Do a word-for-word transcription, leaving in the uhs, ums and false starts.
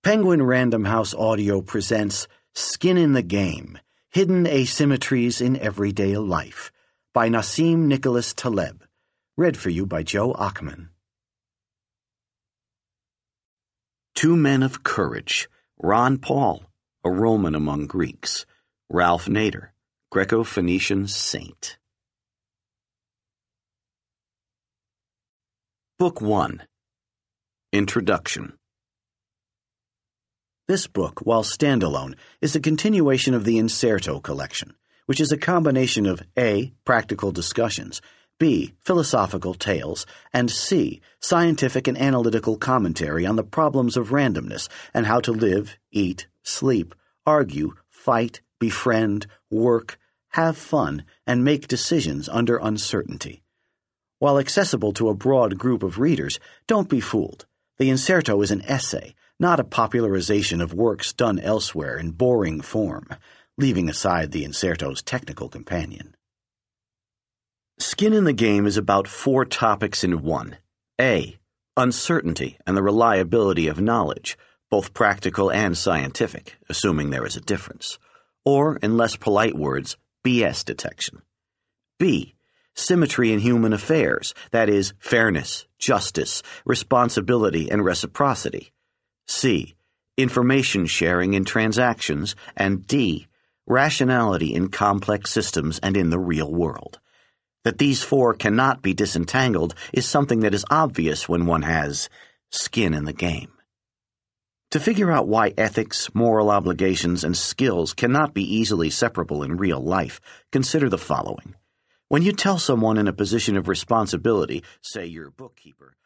Penguin Random House Audio presents Skin in the Game, Hidden Asymmetries in Everyday Life by Nassim Nicholas Taleb. Read for you by Joe Achman. Two Men of Courage. Ron Paul, a Roman among Greeks. Ralph Nader, Greco-Phoenician saint. Book one. Introduction. This book, while standalone, is a continuation of the Inserto collection, which is a combination of A. Practical discussions, B. Philosophical tales, and C. Scientific and analytical commentary on the problems of randomness and how to live, eat, sleep, argue, fight, befriend, work, have fun, and make decisions under uncertainty. While accessible to a broad group of readers, don't be fooled. The Inserto is an essay, not a popularization of works done elsewhere in boring form, leaving aside the Inserto's technical companion. Skin in the Game is about four topics in one. A. Uncertainty and the reliability of knowledge, both practical and scientific, assuming there is a difference. Or, in less polite words, B S detection. B. Symmetry in human affairs, that is, fairness, justice, responsibility, and reciprocity. C. Information sharing in transactions, and D. Rationality in complex systems and in the real world. That these four cannot be disentangled is something that is obvious when one has skin in the game. To figure out why ethics, moral obligations, and skills cannot be easily separable in real life, consider the following. When you tell someone in a position of responsibility, say your bookkeeper,